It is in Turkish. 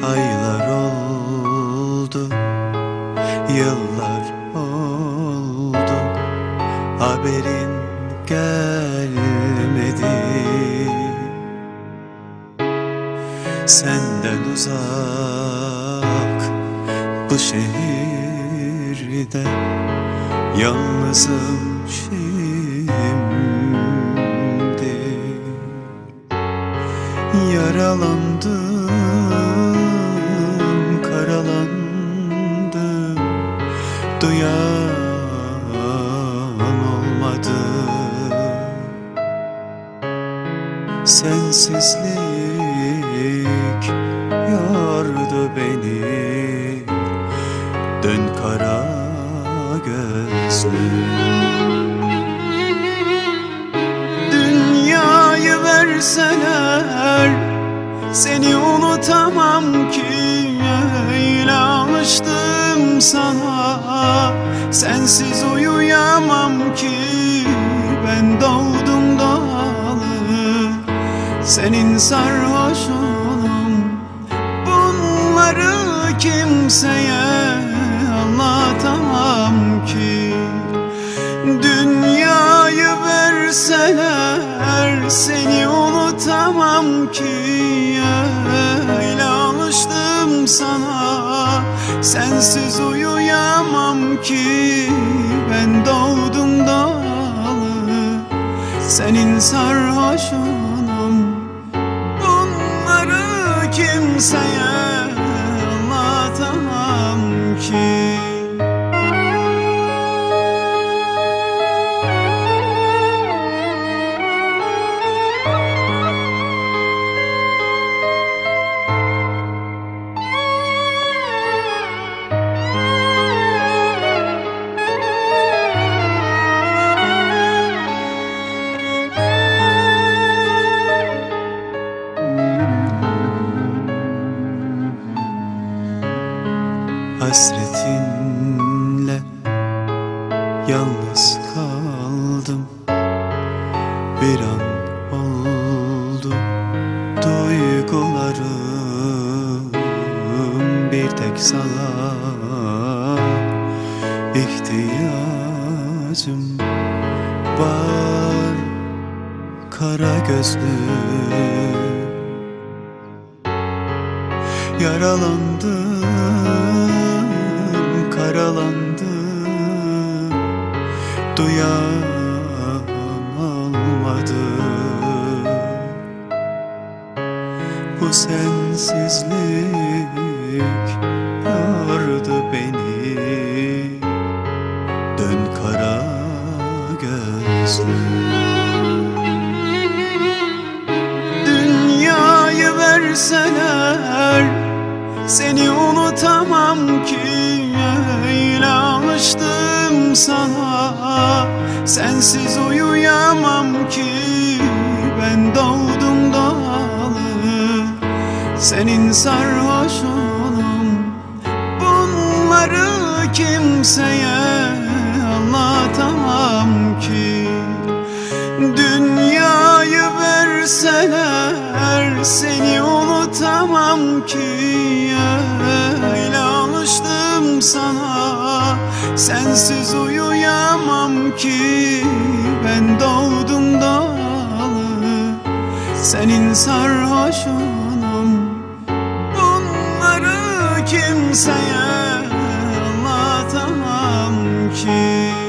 Aylar oldu, yıllar oldu, haberin gelmedi. Senden uzak bu şehirde yalnızım şimdi. Yaralandım, karalandım, duyan olmadı. Sensizlik yordu beni, dön kara gözlüm. Dünyayı verseler seni unutamam ki, öyle alıştım sana, sensiz uyuyamam ki. Ben doğdum doğalı senin sarhoşunum, bunları kimseye anlatamam ki. Dünyayı verseler seni unutamam ki, öyle alıştım sana, sensiz uyuyamam ki. Ben doğdum doğalı senin sarhoşunum, bunları kimseye anlatamam ki. Hasretinle yalnız kaldım, bir an oldu duygularım bir tek sana ihtiyacım var, kara gözlüm. Yaralandım, karalandım, duyan olmadı. Bu sensizlik yordu beni, dön kara gözlüm. Dünyayı verseler seni unutamam ki, öyle alıştım sana, sensiz uyuyamam ki. Ben doğdum doğalı senin sarhoşunum, bunları kimseye anlatamam ki. Dünyayı verseler seni unutamam ki, öyle alıştım sana, sensiz uyuyamam ki. Ben doğdum doğalı senin sarhoşunum, bunları kimseye anlatamam ki.